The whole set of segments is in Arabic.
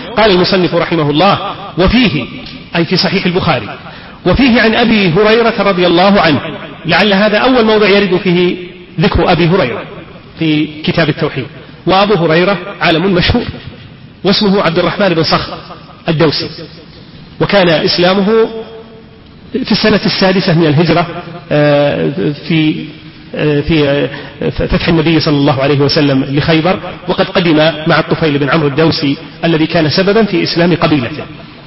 قال المصنف رحمه الله: وفيه، أي في صحيح البخاري، وفيه عن أبي هريرة رضي الله عنه. لعل هذا أول موضع يرد فيه ذكر أبي هريرة في كتاب التوحيد. وأبو هريرة عالم مشهور، واسمه عبد الرحمن بن صخر الدوسي، وكان إسلامه في السنة 6 من الهجرة في فتح النبي صلى الله عليه وسلم لخيبر، وقد قدم مع الطفيل بن عمرو الدوسي الذي كان سببا في إسلام قبيلته.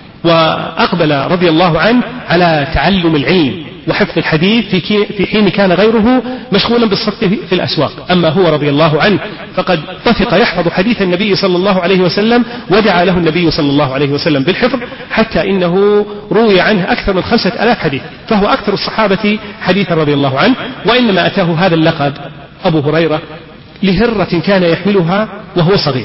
وأقبل رضي الله عنه على تعلم العلم وحفظ الحديث في حين كان غيره مشغولا بالصدق في الأسواق. أما هو رضي الله عنه فقد طفق يحفظ حديث النبي صلى الله عليه وسلم، ودعا له النبي صلى الله عليه وسلم بالحفظ، حتى إنه روي عنه أكثر من 5000 حديث، فهو أكثر الصحابة حديثا رضي الله عنه. وإنما أتاه هذا اللقب أبو هريرة لهرة كان يحملها وهو صغير.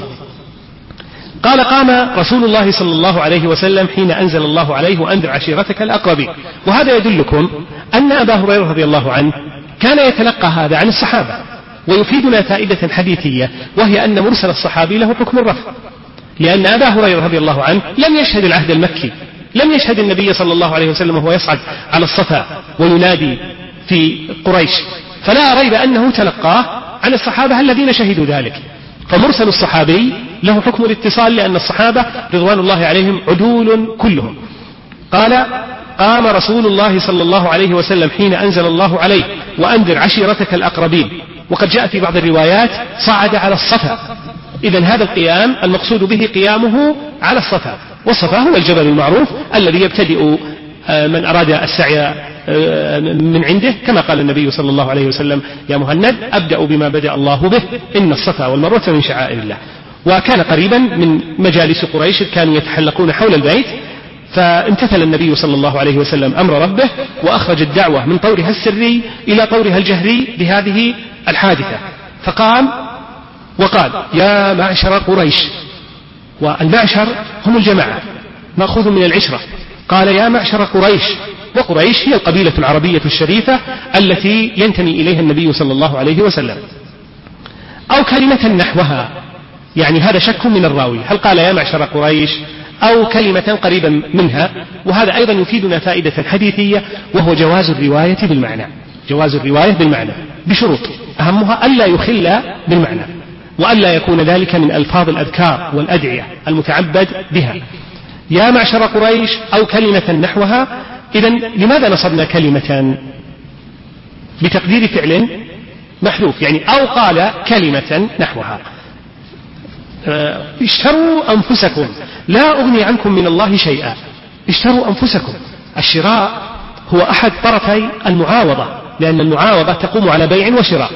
قال: قام رسول الله صلى الله عليه وسلم حين أنزل الله عليه: وأنذر عشيرتك الأقربين. وهذا يدلكم أن أبا هريرة رضي الله عنه كان يتلقى هذا عن الصحابة، ويفيدنا فائدة حديثية، وهي أن مرسل الصحابي له حكم الرفع، لأن أبا هريرة رضي الله عنه لم يشهد العهد المكي، لم يشهد النبي صلى الله عليه وسلم وهو يصعد على الصفا وينادي في قريش، فلا ريب أنه تلقاه عن الصحابة الذين شهدوا ذلك. فمرسل الصحابي له حكم الاتصال، لأن الصحابة رضوان الله عليهم عدول كلهم. قال: قام رسول الله صلى الله عليه وسلم حين أنزل الله عليه: وأنذر عشيرتك الأقربين. وقد جاء في بعض الروايات: صعد على الصفا. إذن هذا القيام المقصود به قيامه على الصفا، والصفا هو الجبل المعروف الذي يبتدئ من أراد السعي من عنده، كما قال النبي صلى الله عليه وسلم: يا مهند، أبدأ بما بدأ الله به، إن الصفا والمروة من شعائر الله. وكان قريبا من مجالس قريش، كانوا يتحلقون حول البيت، فامتثل النبي صلى الله عليه وسلم أمر ربه، وأخرج الدعوة من طورها السري إلى طورها الجهري بهذه الحادثة. فقام وقال: يا معشر قريش. والمعشر هم الجماعة، مأخوذ من العشرة. قال: يا معشر قريش. وقريش هي القبيلة العربية الشريفة التي ينتمي إليها النبي صلى الله عليه وسلم. أو كلمة نحوها، يعني هذا شك من الراوي، هل قال يا معشر قريش أو كلمة قريبا منها؟ وهذا أيضا يفيدنا فائدة حديثية، وهو جواز الرواية بالمعنى، جواز الرواية بالمعنى بشروط، أهمها ألا يخل بالمعنى، وألا يكون ذلك من ألفاظ الأذكار والأدعية المتعبد بها. يا معشر قريش أو كلمة نحوها. إذن لماذا نصبنا كلمة بتقدير فعل محذوف؟ يعني أو قال كلمة نحوها. اشتروا أنفسكم لا أغني عنكم من الله شيئا. اشتروا أنفسكم. الشراء هو أحد طرفي المعاوضة، لأن المعاوضة تقوم على بيع وشراء،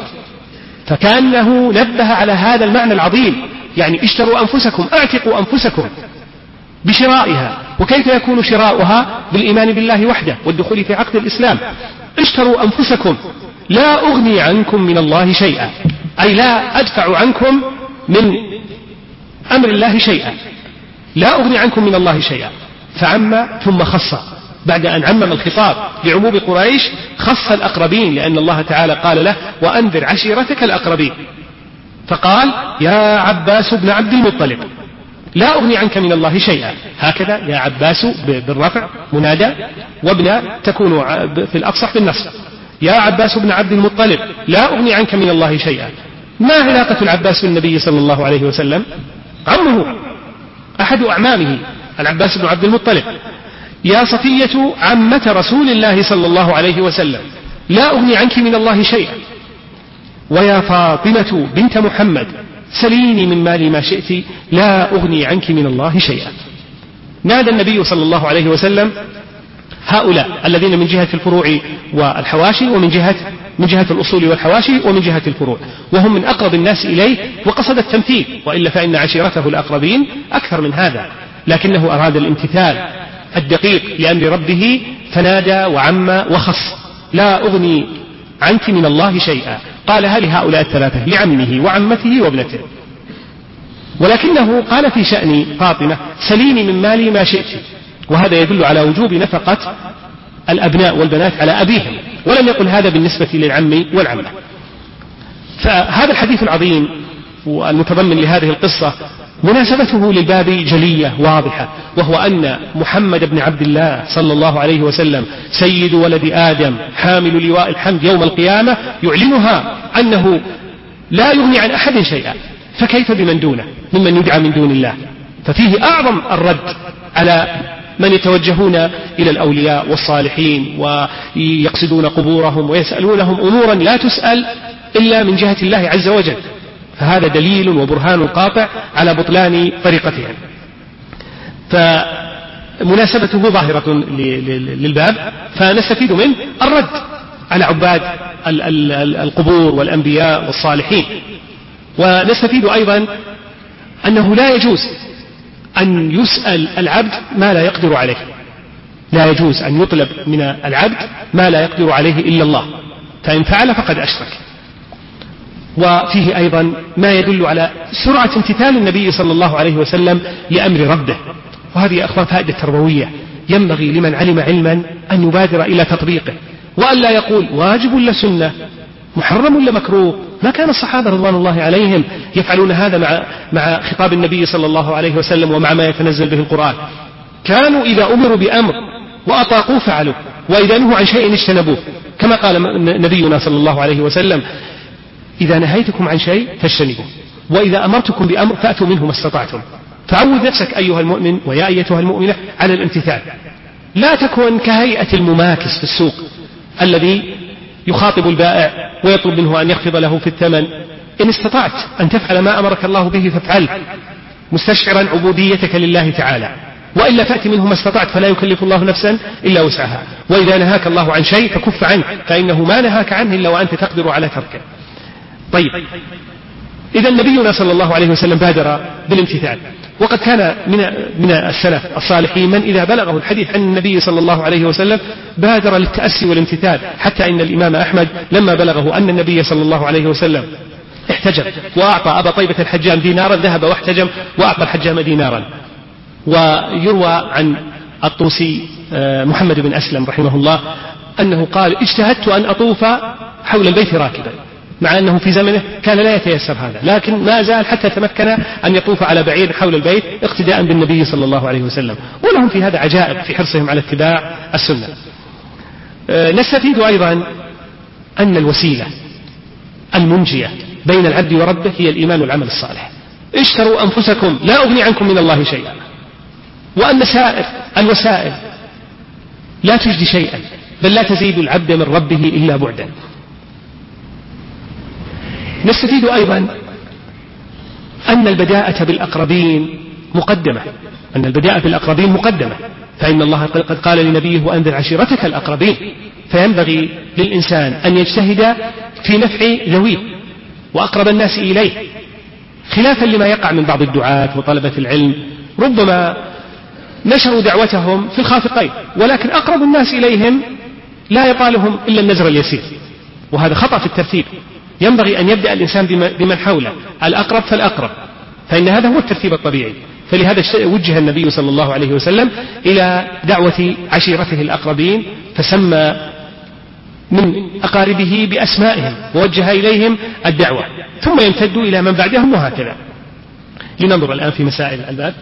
فكأنه نبه على هذا المعنى العظيم، يعني اشتروا أنفسكم، اعتقوا أنفسكم بشرائها. وكيف يكون شراؤها؟ بالإيمان بالله وحده والدخول في عقد الإسلام. اشتروا أنفسكم لا أغني عنكم من الله شيئا، أي لا أدفع عنكم من أمر الله شيئا، لا أغني عنكم من الله شيئا. فعم ثم خص، بعد أن عمم الخطاب بعموم قريش خص الأقربين، لأن الله تعالى قال له: وأنذر عشيرتك الأقربين. فقال: يا عباس بن عبد المطلب لا أغني عنك من الله شيئا. هكذا يا عباس بالرفع منادى، وابن تكون في الأفصح بالنصب. يا عباس بن عبد المطلب لا أغني عنك من الله شيئا. ما علاقة العباس بالنبي صلى الله عليه وسلم؟ عمه، أحد أعمامه، العباس بن عبد المطلب. يا صفية عمة رسول الله صلى الله عليه وسلم لا أغني عنك من الله شيئا. ويا فاطمة بنت محمد سليني من مالي ما شئت لا أغني عنك من الله شيئا. نادى النبي صلى الله عليه وسلم هؤلاء الذين من جهة الفروع والحواشي، ومن جهة الأصول والحواشي، ومن جهة الفروع، وهم من أقرب الناس إليه، وقصد التمثيل، وإلا فإن عشيرته الأقربين أكثر من هذا، لكنه أراد الامتثال الدقيق لأمر ربه، فنادى وعم وخص: لا أغني عنك من الله شيئا. قالها لهؤلاء الثلاثة، لعمه وعمته وابنته. ولكنه قال في شأن فاطمة: سليني من مالي ما شئت. وهذا يدل على وجوب نفقة الأبناء والبنات على أبيهم، ولم يقل هذا بالنسبة للعم والعمة. فهذا الحديث العظيم والمتضمن لهذه القصة مناسبته للباب جلية واضحة، وهو أن محمد بن عبد الله صلى الله عليه وسلم سيد ولد آدم حامل لواء الحمد يوم القيامة يعلنها أنه لا يغني عن أحد شيئا، فكيف بمن دونه ممن يدعى من دون الله؟ ففيه أعظم الرد على من يتوجهون إلى الأولياء والصالحين ويقصدون قبورهم ويسألونهم أمورا لا تسأل إلا من جهة الله عز وجل، فهذا دليل وبرهان قاطع على بطلان طريقتهم. فمناسبته ظاهرة للباب، فنستفيد منه الرد على عباد القبور والأنبياء والصالحين. ونستفيد أيضا أنه لا يجوز أن يسأل العبد ما لا يقدر عليه، لا يجوز أن يطلب من العبد ما لا يقدر عليه إلا الله، فإن فعل فقد أشرك. وفيه أيضا ما يدل على سرعة امتثال النبي صلى الله عليه وسلم لأمر ربه، وهذه أخوة فائدة تربوية ينبغي لمن علم علما أن يبادر إلى تطبيقه، وأن لا يقول واجب ولا سنة، محرم ولا مكروه. ما كان الصحابة رضوان الله عليهم يفعلون هذا مع خطاب النبي صلى الله عليه وسلم ومع ما يتنزل به القرآن. كانوا إذا أمروا بأمر وأطاقوا فعلوا، وإذا نهوا عن شيء اجتنبوه، كما قال نبينا صلى الله عليه وسلم: إذا نهيتكم عن شيء فاجتنبوه، وإذا أمرتكم بأمر فأتوا منه ما استطعتم. فعود نفسك أيها المؤمن ويا أيتها المؤمنة على الامتثال، لا تكن كهيئة المماكس في السوق الذي يخاطب البائع ويطلب منه أن يخفض له في الثمن. إن استطعت أن تفعل ما أمرك الله به فافعل، مستشعرا عبوديتك لله تعالى، وإلا فأتي منه ما استطعت، فلا يكلف الله نفسا إلا وسعها. وإذا نهاك الله عن شيء فكف عنه، فإنه ما نهاك عنه إلا وأنت تقدر على تركه. طيب، إذا نبينا صلى الله عليه وسلم بادر بالامتثال، وقد كان من السلف الصالحين من إذا بلغه الحديث عن النبي صلى الله عليه وسلم بادر للتأسي والامتثال، حتى إن الإمام أحمد لما بلغه أن النبي صلى الله عليه وسلم احتجم وأعطى أبا طيبة الحجام دينارا، ذهب واحتجم وأعطى الحجام دينارا. ويروى عن الطوسي محمد بن أسلم رحمه الله أنه قال: اجتهدت أن أطوف حول البيت راكبا، مع أنه في زمنه كان لا يتيسر هذا، لكن ما زال حتى تمكن أن يطوف على بعير حول البيت اقتداء بالنبي صلى الله عليه وسلم. ولهم في هذا عجائب في حرصهم على اتباع السنة. نستفيد أيضا أن الوسيلة المنجية بين العبد وربه هي الإيمان والعمل الصالح. اشتروا أنفسكم لا أغني عنكم من الله شيئا، وأن سائر الوسائل لا تجدي شيئا، بل لا تزيد العبد من ربه إلا بعدا. نستفيد أيضا أن البداءة بالأقربين مقدمة، فإن الله قد قال لنبيه: وأنذر عشيرتك الأقربين. فينبغي للإنسان أن يجتهد في نفع ذويه وأقرب الناس إليه، خلافا لما يقع من بعض الدعاة وطلبة العلم، ربما نشروا دعوتهم في الخافقين، ولكن أقرب الناس إليهم لا يطالهم إلا النزر اليسير، وهذا خطأ في الترتيب. ينبغي أن يبدأ الإنسان بمن حوله، الأقرب فالأقرب، فإن هذا هو الترتيب الطبيعي. فلهذا وجه النبي صلى الله عليه وسلم إلى دعوة عشيرته الأقربين، فسمى من أقاربه بأسمائهم ووجه إليهم الدعوة، ثم يمتد إلى من بعدهم، وهكذا. لننظر الآن في مسائل الباب.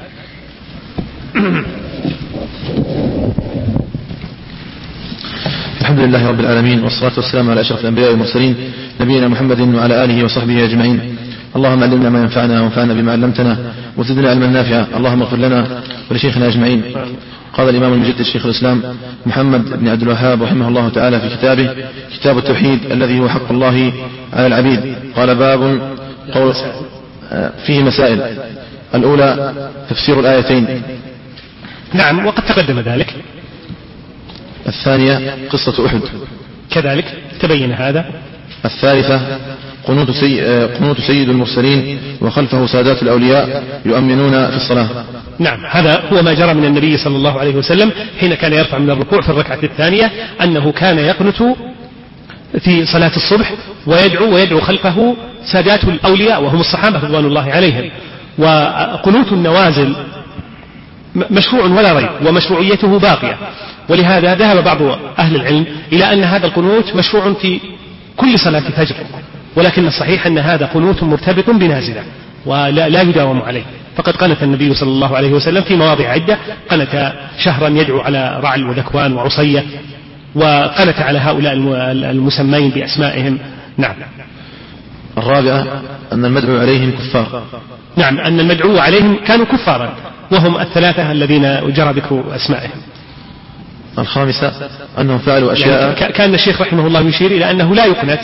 الحمد لله رب العالمين، والصلاة والسلام على أشرف الأنبياء والمرسلين، نبينا محمد وعلى آله وصحبه أجمعين. اللهم علمنا ما ينفعنا وانفعنا بما علمتنا وزدنا علما نافعا. اللهم اغفر لنا ولشيخنا أجمعين. قال الإمام المجدد شيخ الإسلام محمد بن عبد الوهاب رحمه الله تعالى في كتابه كتاب التوحيد الذي هو حق الله على العبيد، قال: باب قول فيه مسائل. الأولى تفسير الآيتين. نعم، وقد تقدم ذلك. الثانية قصة أحد، كذلك تبين هذا. الثالثة قنوت سيد المرسلين وخلفه سادات الأولياء يؤمنون في الصلاة. نعم، هذا هو ما جرى من النبي صلى الله عليه وسلم حين كان يرفع من الركوع في الركعة الثانية، أنه كان يقنت في صلاة الصبح ويدعو خلفه سادات الأولياء وهم الصحابة رضوان الله عليهم. وقنوت النوازل مشروع ولا ريب، ومشروعيته باقية، ولهذا ذهب بعض أهل العلم إلى أن هذا القنوت مشروع في كل صلاة فجر، ولكن الصحيح أن هذا قنوت مرتبط بنازلة ولا يداوم عليه. فقد قنت النبي صلى الله عليه وسلم في مواضع عدة، قنت شهرا يدعو على رعل وذكوان وعصية، وقنت على هؤلاء المسمين بأسمائهم. نعم. الرابعة أن المدعو عليهم كفار. نعم، أن المدعو عليهم كانوا كفارا، وهم الثلاثة الذين جرى ذكر أسمائهم. الخامسة أنهم فعلوا أشياء، يعني كان الشيخ رحمه الله يشير إلى أنه لا يقنت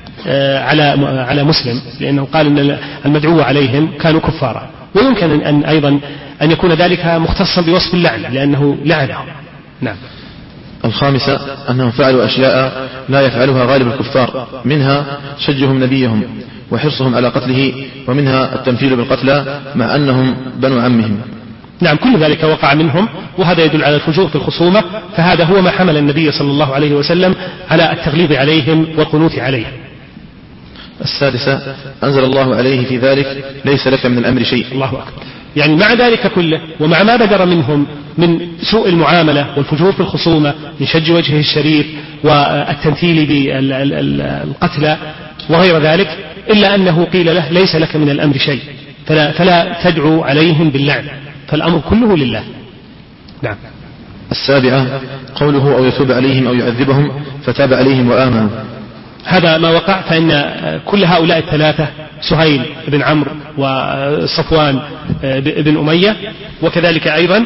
على مسلم، لأنه قال أن المدعو عليهم كانوا كفارا، ويمكن أن أيضا أن يكون ذلك مختصا بوصف اللعن لأنه لعنهم. نعم. الخامسة أنهم فعلوا أشياء لا يفعلها غالب الكفار، منها شجهم نبيهم وحرصهم على قتله، ومنها التمثيل بالقتلى مع أنهم بنو عمهم. نعم، كل ذلك وقع منهم، وهذا يدل على الفجور في الخصومة، فهذا هو ما حمل النبي صلى الله عليه وسلم على التغليظ عليهم والقنوت عليهم. السادسة أنزل الله عليه في ذلك ليس لك من الأمر شيء. الله أكبر. يعني مع ذلك كله ومع ما بدر منهم من سوء المعاملة والفجور في الخصومة من شج وجهه الشريف والتمثيل بالقتلى وغير ذلك، إلا أنه قيل له ليس لك من الأمر شيء، فلا تدعو عليهم باللعن، فالأمر كله لله. نعم. السابعة قوله أو يتوب عليهم أو يعذبهم فتاب عليهم وآمنوا. هذا ما وقع، فإن كل هؤلاء الثلاثة سهيل بن عمرو وصفوان بن أمية وكذلك أيضا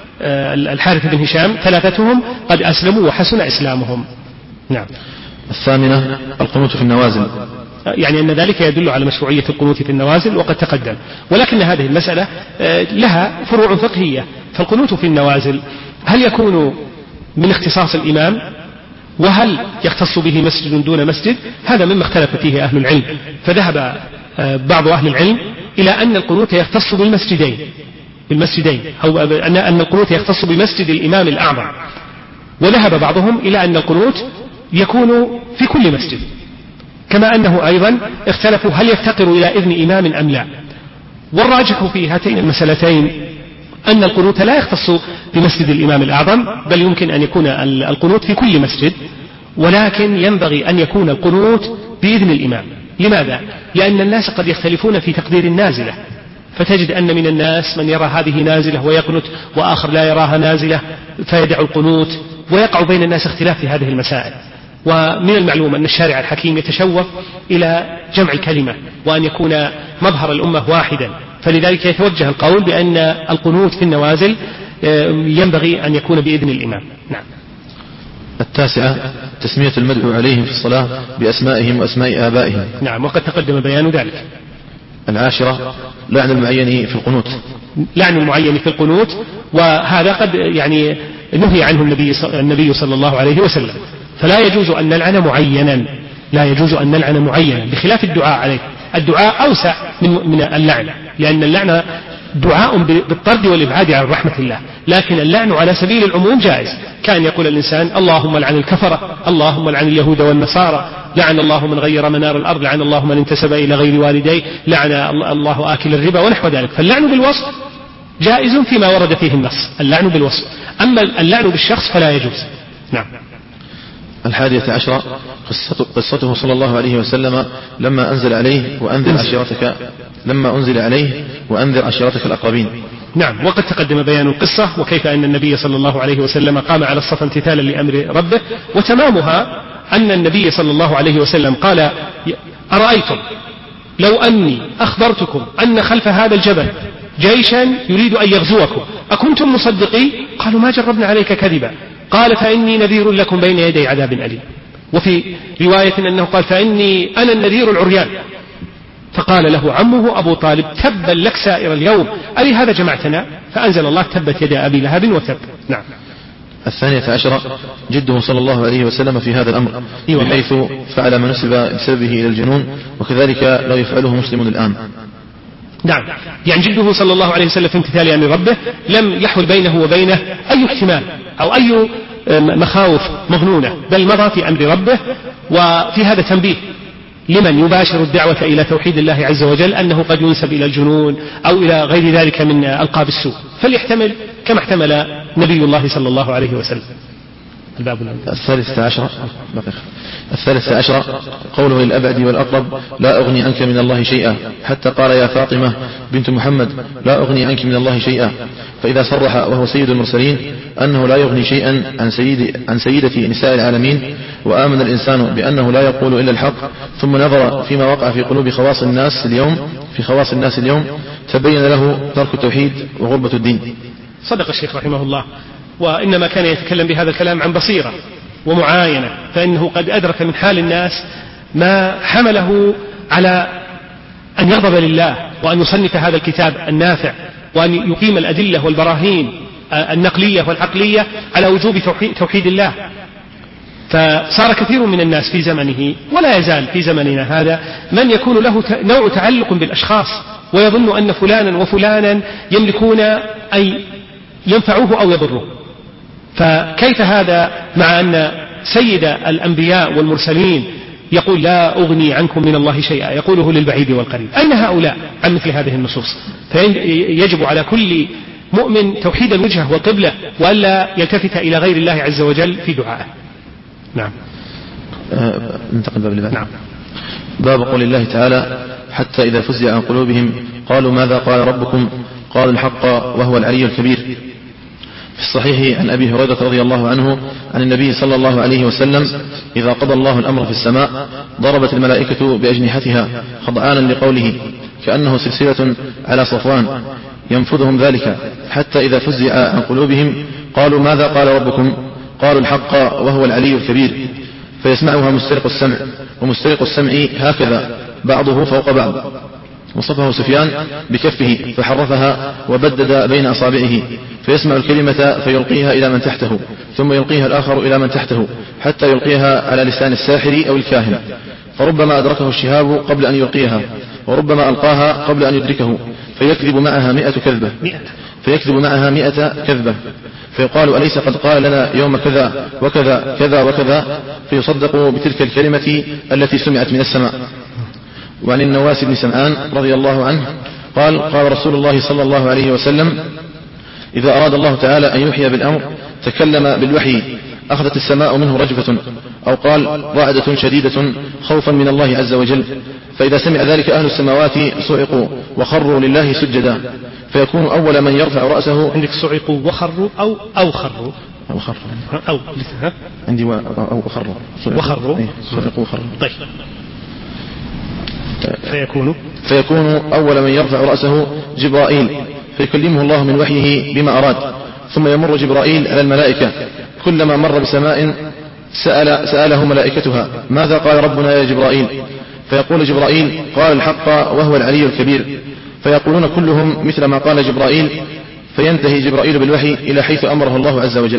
الحارث بن هشام، ثلاثتهم قد أسلموا وحسن إسلامهم. نعم. الثامنة القنوت في النوازل، يعني أن ذلك يدل على مشروعية القنوت في النوازل وقد تقدم، ولكن هذه المسألة لها فروع فقهية. فالقنوت في النوازل هل يكون من اختصاص الإمام، وهل يختص به مسجد دون مسجد؟ هذا مما اختلف فيه أهل العلم، فذهب بعض أهل العلم إلى أن القنوت يختص بالمسجدين أو أن القنوت يختص بمسجد الإمام الأعظم، وذهب بعضهم إلى أن القنوت يكون في كل مسجد، كما أنه أيضا اختلفوا هل يفتقر إلى إذن إمام أم لا. والراجح في هاتين المسألتين أن القنوت لا يختص بمسجد الإمام الأعظم، بل يمكن أن يكون القنوت في كل مسجد، ولكن ينبغي أن يكون القنوت بإذن الإمام. لماذا؟ لأن الناس قد يختلفون في تقدير النازلة، فتجد أن من الناس من يرى هذه نازلة ويقنت، وآخر لا يراها نازلة فيدع القنوت، ويقع بين الناس اختلاف في هذه المسائل. ومن المعلوم أن الشارع الحكيم يتشوف إلى جمع الكلمة وأن يكون مظهر الأمة واحدا، فلذلك يتوجه القول بأن القنوت في النوازل ينبغي أن يكون بإذن الإمام. نعم. التاسعة تسمية المدعو عليهم في الصلاة بأسمائهم وأسماء آبائهم. نعم، وقد تقدم بيان ذلك. العاشرة لعن المعين في القنوت. لعن المعين في القنوت، وهذا قد يعني نهي عنه النبي صلى الله عليه وسلم، فلا يجوز أن نلعن معينا، لا يجوز أن نلعن معينا، بخلاف الدعاء عليه. الدعاء أوسع من اللعن، لأن اللعن دعاء بالطرد والإبعاد عن رحمة الله، لكن اللعن على سبيل العموم جائز، كان يقول الإنسان اللهم لعن الكفرة، اللهم لعن اليهود والنصارى، لعن الله من غير منار الأرض، لعن الله من انتسب إلى غير والديه، لعن الله آكل الربا ونحو ذلك. فاللعن بالوصف جائز فيما ورد فيه النص، اللعن بالوصف، أما اللعن بالشخص فلا يجوز. نعم. 11 قصته صلى الله عليه وسلم لما أنزل عليه وأنذر عشيرتك الأقربين. نعم، وقد تقدم بيان القصة وكيف أن النبي صلى الله عليه وسلم قام على الصف امتثالا لأمر ربه، وتمامها أن النبي صلى الله عليه وسلم قال أرأيتم لو أني أخبرتكم أن خلف هذا الجبل جيشا يريد أن يغزوكم أكنتم مصدقين؟ قالوا ما جربنا عليك كذبا. قال فإني نذير لكم بين يدي عذاب أليم. وفي رواية أنه قال فإني أنا النذير العريان. فقال له عمه أبو طالب تبا لك سائر اليوم، ألي هذا جمعتنا؟ فأنزل الله تبت يد أبي لهب وتب. نعم. 12 جده صلى الله عليه وسلم في هذا الأمر، بحيث فعل ما نسب بسببه إلى الجنون، وكذلك لا يفعله مسلم الآن. نعم، يعني جده صلى الله عليه وسلم في امتثال أمر ربه لم يحول بينه وبينه أي احتمال أو أي مخاوف مظنونة، بل مضى في أمر ربه. وفي هذا تنبيه لمن يباشر الدعوة إلى توحيد الله عز وجل أنه قد ينسب إلى الجنون أو إلى غير ذلك من ألقاب السوء، فليحتمل كما احتمل نبي الله صلى الله عليه وسلم. الثالث عشر قوله للأبعد والأقرب لا أغني عنك من الله شيئا، حتى قال يا فاطمة بنت محمد لا أغني عنك من الله شيئا. فإذا صرح وهو سيد المرسلين أنه لا يغني شيئا عن سيدة نساء العالمين، وآمن الإنسان بأنه لا يقول إلا الحق، ثم نظر فيما وقع في قلوب خواص الناس اليوم تبين له ترك التوحيد وغربة الدين. صدق الشيخ رحمه الله، وإنما كان يتكلم بهذا الكلام عن بصيرة ومعاينة، فإنه قد أدرك من حال الناس ما حمله على أن يغضب لله، وأن يصنف هذا الكتاب النافع، وأن يقيم الأدلة والبراهين النقلية والعقلية على وجوب توحيد الله. فصار كثير من الناس في زمنه ولا يزال في زمننا هذا من يكون له نوع تعلق بالأشخاص، ويظن أن فلانا وفلانا يملكون أن ينفعوه أو يضروه. فكيف هذا مع أن سيد الأنبياء والمرسلين يقول لا أغني عنكم من الله شيئا، يقوله للبعيد والقريب؟ أين هؤلاء عن مثل هذه النصوص؟ فيجب على كل مؤمن توحيد الوجهة والقبلة، وألا يلتفت إلى غير الله عز وجل في دعائه. نعم. ننتقل باب اللي بعد. نعم. باب قول الله تعالى حتى إذا فزع عن قلوبهم قالوا ماذا قال ربكم قالوا الحق وهو العلي الكبير. في الصحيح عن أبي هريرة رضي الله عنه عن النبي صلى الله عليه وسلم إذا قضى الله الأمر في السماء ضربت الملائكة بأجنحتها خضعانا لقوله كأنه سلسلة على صفوان ينفذهم ذلك، حتى إذا فزع عن قلوبهم قالوا ماذا قال ربكم قالوا الحق وهو العلي الكبير، فيسمعها مسترق السمع، ومسترق السمع هكذا بعضه فوق بعض. وصفه سفيان بكفه فحرفها وبدد بين أصابعه، فيسمع الكلمة فيلقيها إلى من تحته، ثم يلقيها الآخر إلى من تحته، حتى يلقيها على لسان الساحر أو الكاهن، فربما أدركه الشهاب قبل أن يلقيها، وربما ألقاها قبل أن يدركه، فيكذب معها 100 كذبة، فيقال أليس قد قال لنا يوم كذا وكذا كذا وكذا، فيصدق بتلك الكلمة التي سمعت من السماء. وعن النواس بن سمعان رضي الله عنه قال رسول الله صلى الله عليه وسلم إذا أراد الله تعالى أن يحيي بالأمر تكلم بالوحي أخذت السماء منه رجفة، أو قال رعدة شديدة خوفا من الله عز وجل، فإذا سمع ذلك أهل السماوات صعقوا وخروا لله سجدا، فيكون أول من يرفع رأسه. عندك صعقوا وخروا أو خروا أو عندي أو خروا وخروا صعقوا وخروا. طيب. فيكون أول من يرفع رأسه جبرائيل، فيكلمه الله من وحيه بما أراد، ثم يمر جبرائيل على الملائكة، كلما مر بسماء سأله ملائكتها ماذا قال ربنا يا جبرائيل، فيقول جبرائيل قال الحق وهو العلي الكبير، فيقولون كلهم مثل ما قال جبرائيل، فينتهي جبرائيل بالوحي إلى حيث أمره الله عز وجل.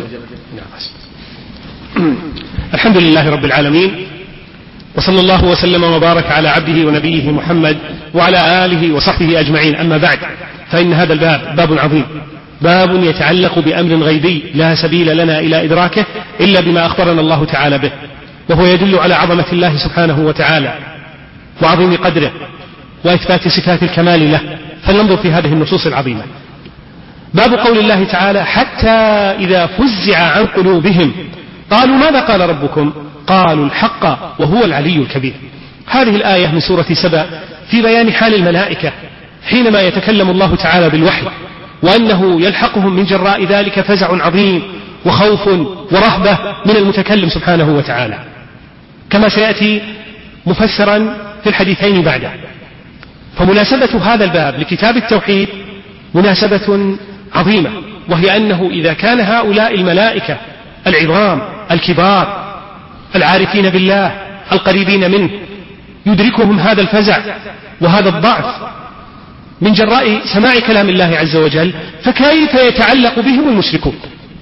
الحمد لله رب العالمين، وصلى الله وسلم وبارك على عبده ونبيه محمد وعلى آله وصحبه أجمعين. أما بعد، فإن هذا الباب باب عظيم، باب يتعلق بأمر غيبي لا سبيل لنا إلى إدراكه إلا بما أخبرنا الله تعالى به، وهو يدل على عظمة الله سبحانه وتعالى وعظيم قدره وإثبات صفات الكمال له. فلننظر في هذه النصوص العظيمة. باب قول الله تعالى حتى إذا فزع عن قلوبهم قالوا ماذا قال ربكم قالوا الحق وهو العلي الكبير. هذه الآية من سورة سبأ في بيان حال الملائكة حينما يتكلم الله تعالى بالوحي، وأنه يلحقهم من جراء ذلك فزع عظيم وخوف ورهبة من المتكلم سبحانه وتعالى، كما سيأتي مفسرا في الحديثين بعده. فمناسبة هذا الباب لكتاب التوحيد مناسبة عظيمة، وهي أنه إذا كان هؤلاء الملائكة العظام الكبار العارفين بالله القريبين منه يدركهم هذا الفزع وهذا الضعف من جراء سماع كلام الله عز وجل، فكيف يتعلق بهم المشركون؟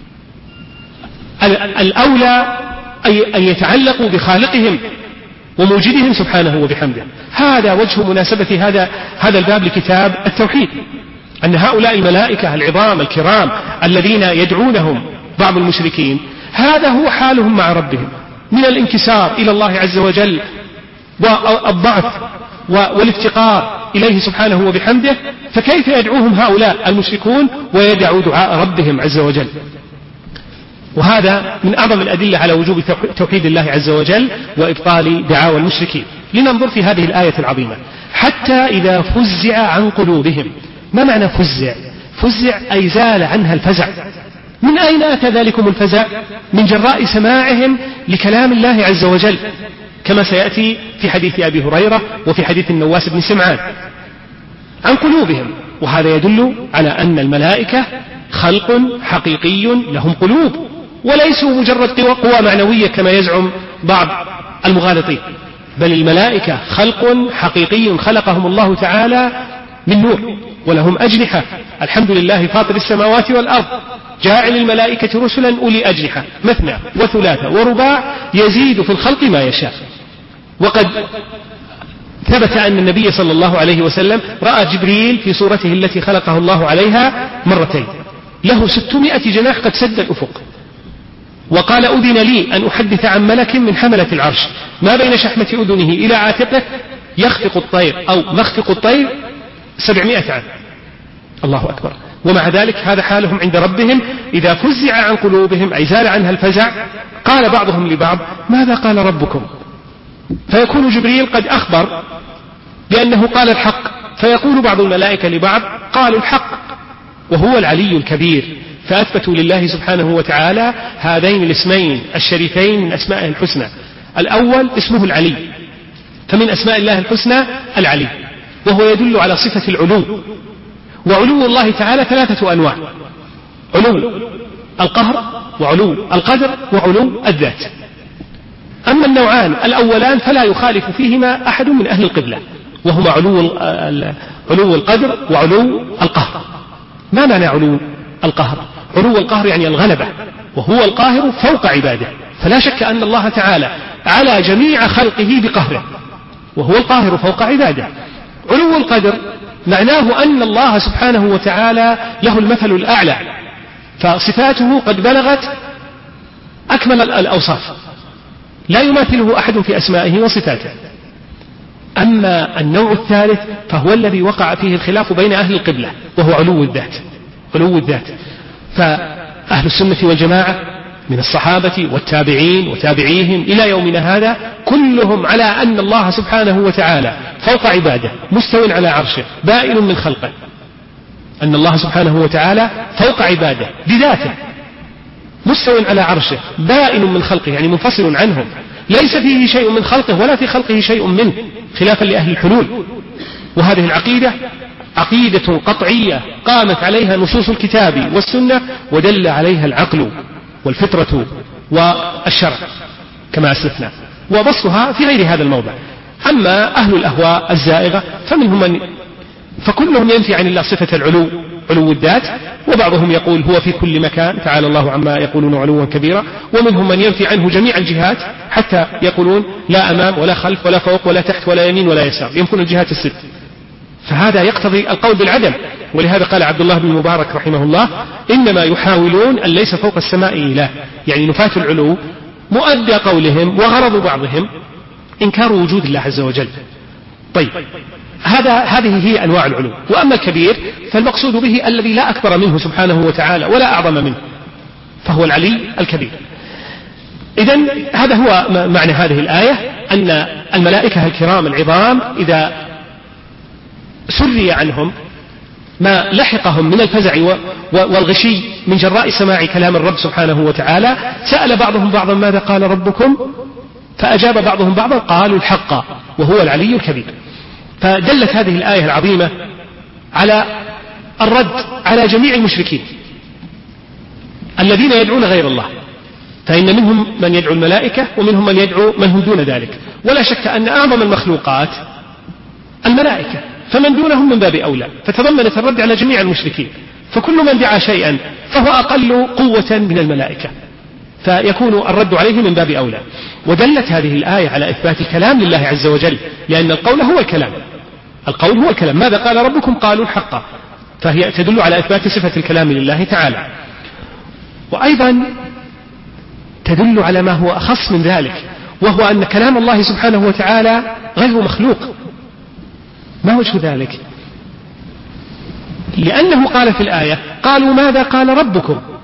الأولى أن يتعلقوا بخالقهم وموجدهم سبحانه وبحمده. هذا وجه مناسبة هذا الباب لكتاب التوحيد، أن هؤلاء الملائكة العظام الكرام الذين يدعونهم بعض المشركين هذا هو حالهم مع ربهم من الانكسار إلى الله عز وجل والضعف والافتقار إليه سبحانه وبحمده، فكيف يدعوهم هؤلاء المشركون ويدعوا دعاء ربهم عز وجل؟ وهذا من أعظم الأدلة على وجوب توحيد الله عز وجل وإبطال دعاوى المشركين. لننظر في هذه الآية العظيمة. حتى إذا فزع عن قلوبهم. ما معنى فزع؟ فزع أي زال عنها الفزع. من أين أتى ذلكم الفزع؟ من جراء سماعهم لكلام الله عز وجل، كما سيأتي في حديث أبي هريرة وفي حديث النواس بن سمعان. عن قلوبهم، وهذا يدل على أن الملائكة خلق حقيقي لهم قلوب، وليسوا مجرد قوى معنوية كما يزعم بعض المغالطين، بل الملائكة خلق حقيقي خلقهم الله تعالى من نور، ولهم أجنحة. الحمد لله فاطر السماوات والأرض، جاعل الملائكة رسلا أولي أجنحة مثنى وثلاثة ورباع، يزيد في الخلق ما يشاء. وقد ثبت أن النبي صلى الله عليه وسلم رأى جبريل في صورته التي خلقه الله عليها مرتين، له 600 جناح قد سد الأفق. وقال: أذن لي أن أحدث عن ملك من حملة العرش ما بين شحمة أذنه إلى عاتقه يخفق الطير أو مخفق الطير 700 عام. الله أكبر. ومع ذلك هذا حالهم عند ربهم إذا فزع عن قلوبهم أي زال عنها الفزع. قال بعضهم لبعض: ماذا قال ربكم؟ فيكون جبريل قد أخبر بأنه قال الحق، فيقول بعض الملائكة لبعض: قالوا الحق، وهو العلي الكبير. فأثبتوا لله سبحانه وتعالى هذين الاسمين الشريفين من أسمائه الحسنى. الأول اسمه العلي، فمن أسماء الله الحسنى العلي، وهو يدل على صفة العلو. وعلو الله تعالى 3 أنواع: علو القهر، وعلو القدر، وعلو الذات. أما النوعان الأولان فلا يخالف فيهما أحد من أهل القبلة، وهما علو القدر وعلو القهر. ما معنى علو القهر؟ علو القهر يعني الغلبة، وهو القاهر فوق عباده، فلا شك أن الله تعالى على جميع خلقه بقهره، وهو القاهر فوق عباده. علو القدر معناه أن الله سبحانه وتعالى له المثل الأعلى، فصفاته قد بلغت أكمل الأوصاف، لا يماثله أحد في أسمائه وصفاته. أما النوع الثالث فهو الذي وقع فيه الخلاف بين أهل القبلة، وهو علو الذات. علو الذات، فأهل السنة والجماعة من الصحابة والتابعين وتابعيهم إلى يومنا هذا كلهم على أن الله سبحانه وتعالى فوق عباده، مستو على عرشه، بائن من خلقه. أن الله سبحانه وتعالى فوق عباده بذاته، مستو على عرشه، بائن من خلقه، يعني منفصل عنهم، ليس فيه شيء من خلقه ولا في خلقه شيء منه، خلافا لأهل الحلول. وهذه العقيدة عقيدة قطعية قامت عليها نصوص الكتاب والسنة، ودل عليها العقل والفطرة والشرع كما أسلفنا، وبسطها في غير هذا الموضع. أما أهل الأهواء الزائغة فكلهم ينفي عن الله صفة العلو، علو الذات، وبعضهم يقول هو في كل مكان تعالى الله عما يقولون علوا كبيرا، ومنهم من ينفي عنه جميع الجهات، حتى يقولون لا أمام ولا خلف ولا فوق ولا تحت ولا يمين ولا يسار، ينفون الجهات ال6. فهذا يقتضي القول بالعدم. ولهذا قال عبد الله بن المبارك رحمه الله: إنما يحاولون أن ليس فوق السماء إله، يعني نفاة العلو مؤدى قولهم وغرض بعضهم إنكار وجود الله عز وجل. طيب، هذه هي أنواع العلو. وأما الكبير فالمقصود به الذي لا أكبر منه سبحانه وتعالى ولا أعظم منه، فهو العلي الكبير. إذن هذا هو معنى هذه الآية، أن الملائكة الكرام العظام إذا سري عنهم ما لحقهم من الفزع والغشي من جراء سماع كلام الرب سبحانه وتعالى، سأل بعضهم بعضا: ماذا قال ربكم؟ فأجاب بعضهم بعضا: قالوا الحق، وهو العلي الكبير. فدلت هذه الآية العظيمة على الرد على جميع المشركين الذين يدعون غير الله، فإن منهم من يدعو الملائكة ومنهم من يدعو من هم دون ذلك. ولا شك أن أعظم المخلوقات الملائكة، فمن دونهم من باب أولى، فتضمنت الرد على جميع المشركين. فكل من دعا شيئا فهو أقل قوة من الملائكة، فيكون الرد عليه من باب أولى. ودلت هذه الآية على إثبات الكلام لله عز وجل، لأن القول هو الكلام، القول هو الكلام. ماذا قال ربكم؟ قالوا الحق، فهي تدل على إثبات صفة الكلام لله تعالى. وأيضا تدل على ما هو أخص من ذلك، وهو أن كلام الله سبحانه وتعالى غير مخلوق. ما وجه ذلك؟ لأنه قال في الآية: قالوا ماذا قال ربكم؟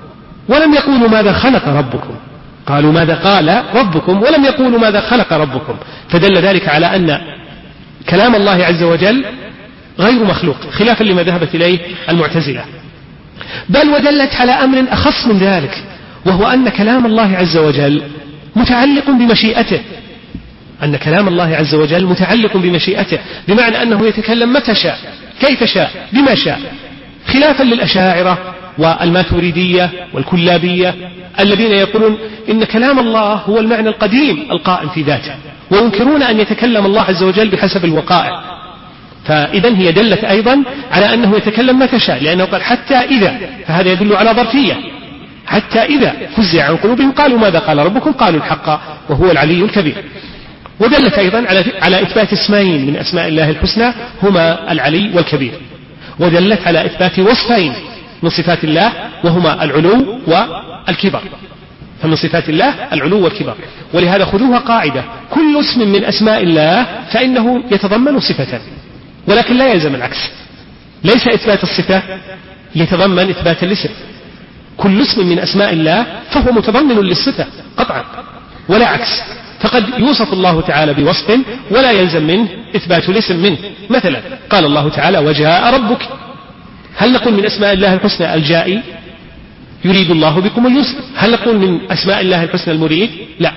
ولم يقولوا ماذا خلق ربكم، قالوا ماذا قال ربكم ولم يقولوا ماذا خلق ربكم، فدل ذلك على أن كلام الله عز وجل غير مخلوق، خلافا لما ذهبت إليه المعتزلة. بل ودلت على أمر أخص من ذلك، وهو أن كلام الله عز وجل متعلق بمشيئته، أن كلام الله عز وجل متعلق بمشيئته، بمعنى أنه يتكلم متى شاء كيف شاء بما شاء، خلافا للأشاعرة والماتريدية والكلابية الذين يقولون إن كلام الله هو المعنى القديم القائم في ذاته، وينكرون أن يتكلم الله عز وجل بحسب الوقائع. فإذا هي دلت أيضا على أنه يتكلم متى شاء، لأنه قال حتى إذا، فهذا يدل على ظرفية، حتى إذا فزع عن قلوبهم قالوا ماذا قال ربكم قالوا الحق وهو العلي الكبير. ودلت أيضا على إثبات اسمين من أسماء الله الحسنى هما العلي والكبير، ودلت على إثبات وصفين من صفات الله وهما العلو والكبر، فمن صفات الله العلو والكبر. ولهذا خذوها قاعدة: كل اسم من أسماء الله فإنه يتضمن صفة، ولكن لا يلزم العكس، ليس إثبات الصفة يتضمن إثبات الاسم، كل اسم من أسماء الله فهو متضمن للصفة قطعا ولا عكس، فقد يوصف الله تعالى بوصف ولا يلزم منه إثبات الاسم منه. مثلا قال الله تعالى وجاء ربك، هل نقول من أسماء الله الحسنى الجائي يريد الله بكم اليسر؟ هل نقول من أسماء الله الحسنى المريد؟ لا.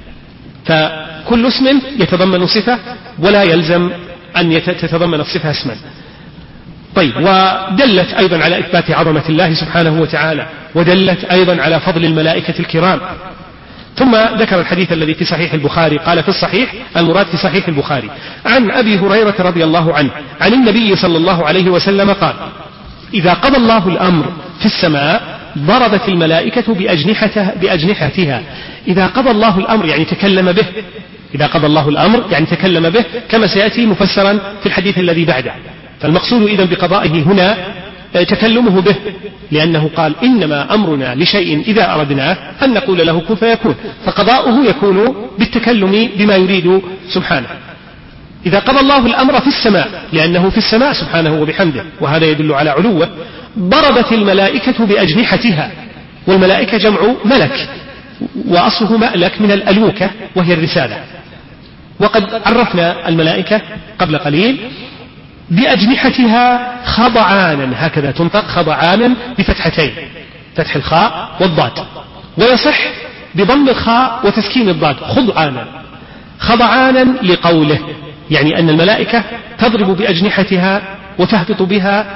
فكل اسم يتضمن صفة ولا يلزم أن تتضمن الصفة اسما. طيب، ودلت أيضا على إثبات عظمة الله سبحانه وتعالى، ودلت أيضا على فضل الملائكة الكرام. ثم ذكر الحديث الذي في صحيح البخاري، قال في الصحيح المراد في صحيح البخاري، عن أبي هريرة رضي الله عنه عن النبي صلى الله عليه وسلم قال: إذا قضى الله الأمر في السماء ضربت الملائكة بأجنحتها. إذا قضى الله الأمر يعني تكلم به، إذا قضى الله الأمر يعني تكلم به، كما سيأتي مفسرا في الحديث الذي بعده. فالمقصود إذن بقضائه هنا تكلمه به، لأنه قال إنما أمرنا لشيء إذا أردناه أن نقول له كن فيكون، فقضاؤه يكون بالتكلم بما يريد سبحانه. إذا قضى الله الأمر في السماء لأنه في السماء سبحانه وبحمده، وهذا يدل على علوه، ضربت الملائكة بأجنحتها، والملائكة جمع ملك، وأصله مألك من الألوكة وهي الرسالة. وقد عرفنا الملائكة قبل قليل بأجنحتها خضعانا، هكذا تنطق خضعانا بفتحتين، فتح الخاء والضاد، ويصح بضم الخاء وتسكين الضاد خضعانا، خضعانا لقوله، يعني أن الملائكة تضرب بأجنحتها وتهبط بها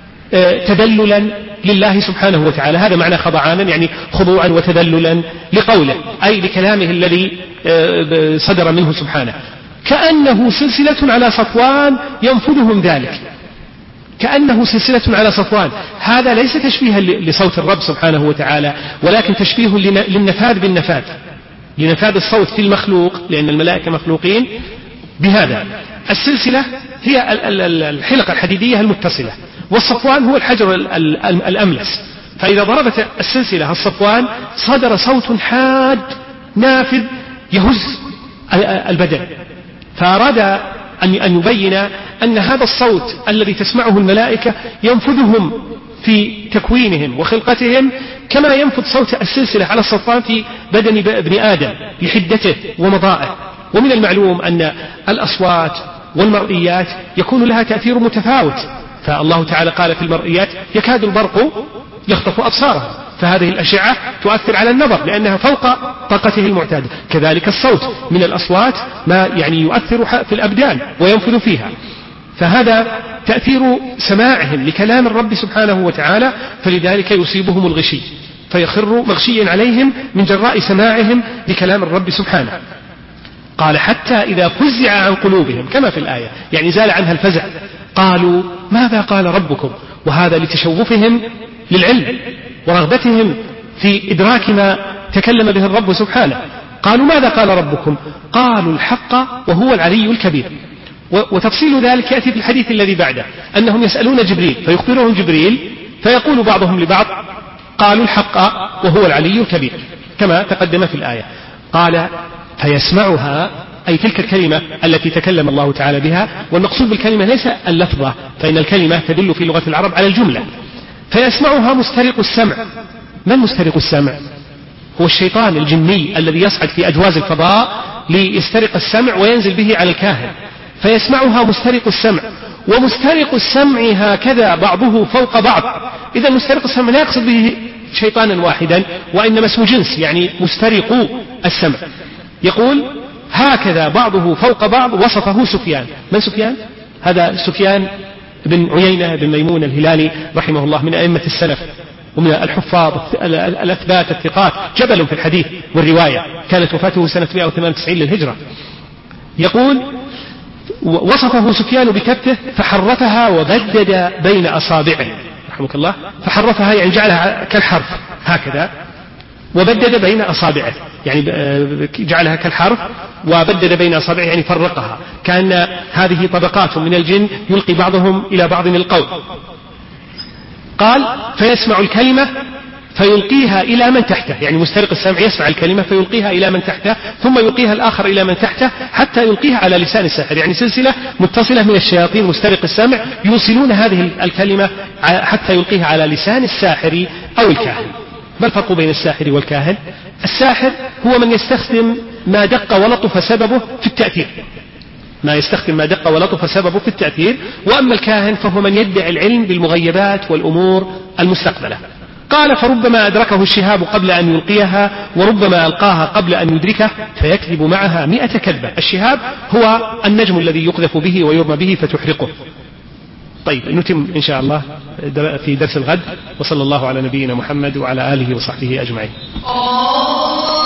تذللا لله سبحانه وتعالى. هذا معنى خضعانا، يعني خضوعا وتذللا لقوله، أي لكلامه الذي صدر منه سبحانه، كأنه سلسلة على صفوان ينفذهم ذلك، كأنه سلسلة على صفوان. هذا ليس تشبيها لصوت الرب سبحانه وتعالى، ولكن تشبيه للنفاذ بالنفاذ، لنفاذ الصوت في المخلوق، لأن الملائكة مخلوقين بهذا. السلسلة هي الحلقة الحديدية المتصلة، والصفوان هو الحجر الأملس، فإذا ضربت السلسلة الصفوان صدر صوت حاد نافذ يهز البدن. فأراد أن يبين أن هذا الصوت الذي تسمعه الملائكة ينفذهم في تكوينهم وخلقتهم كما ينفذ صوت السلسلة على الصفوان في بدن ابن آدم لحدته ومضائه. ومن المعلوم أن الأصوات والمرئيات يكون لها تأثير متفاوت، فالله تعالى قال في المرئيات يكاد البرق يخطف أبصارهم، فهذه الأشعة تؤثر على النظر لأنها فوق طاقته المعتادة. كذلك الصوت من الأصوات ما يعني يؤثر في الأبدان وينفذ فيها، فهذا تأثير سماعهم لكلام الرب سبحانه وتعالى، فلذلك يصيبهم الغشي فيخر مغشيا عليهم من جراء سماعهم لكلام الرب سبحانه. قال حتى إذا فزع عن قلوبهم، كما في الآية، يعني زال عنها الفزع، قالوا ماذا قال ربكم، وهذا لتشوفهم للعلم ورغبتهم في إدراك ما تكلم به الرب سبحانه. قالوا ماذا قال ربكم، قالوا الحق وهو العلي الكبير. وتفصيل ذلك يأتي في الحديث الذي بعده، أنهم يسألون جبريل فيخبرهم جبريل فيقول بعضهم لبعض قالوا الحق وهو العلي الكبير، كما تقدم في الآية. قال فيسمعها، أي تلك الكلمة التي تكلم الله تعالى بها، والمقصود بالكلمة ليس اللفظة، فإن الكلمة تدل في لغة العرب على الجملة. فيسمعها مسترق السمع من مسترق السمع؟ هو الشيطان الجني الذي يصعد في أجواز الفضاء ليسترق السمع وينزل به على الكاهن فيسمعها مسترق السمع. ومسترق السمع هكذا بعضه فوق بعض. إذا مسترق السمع لا يقصد به شيطانا واحدا، وإنما اسم جنس، يعني مسترق السمع. يقول هكذا بعضه فوق بعض، وصفه سفيان. من سفيان؟ هذا سفيان بن عيينة بن ميمون الهلالي رحمه الله، من أئمة السلف ومن الحفاظ الأثبات الثقات، جبل في الحديث والرواية، كانت وفاته سنة 198 للهجرة. يقول وصفه سفيان بكبته فحرفها وبدد بين أصابعه، رحمك الله. فحرفها يعني جعلها كالحرف هكذا، وبدد بين أصابعه يعني جعلها كالحرف، وبدد بين أصابعه يعني فرقها، كأن هذه طبقات من الجن يلقي بعضهم إلى بعض القول. قال فيسمع الكلمة فيلقيها إلى من تحته، يعني مسترق السمع يسمع الكلمة فيلقيها إلى من تحته، ثم يلقيها الآخر إلى من تحته حتى يلقيها على لسان الساحر، يعني سلسلة متصلة من الشياطين مسترق السمع يوصلون هذه الكلمة حتى يلقيها على لسان الساحر أو الكاهن. ما الفرق بين الساحر والكاهن؟ الساحر هو من يستخدم ما دق ولطف سببه في التأثير، ما يستخدم ما دق ولطف سببه في التأثير. وأما الكاهن فهو من يدعي العلم بالمغيبات والأمور المستقبلة. قال فربما أدركه الشهاب قبل أن يلقيها، وربما ألقاها قبل أن يدركه فيكذب معها 100 كذبة. الشهاب هو النجم الذي يقذف به ويرمى به فتحرقه. طيب نتم إن شاء الله في درس الغد، وصلى الله على نبينا محمد وعلى آله وصحبه أجمعين.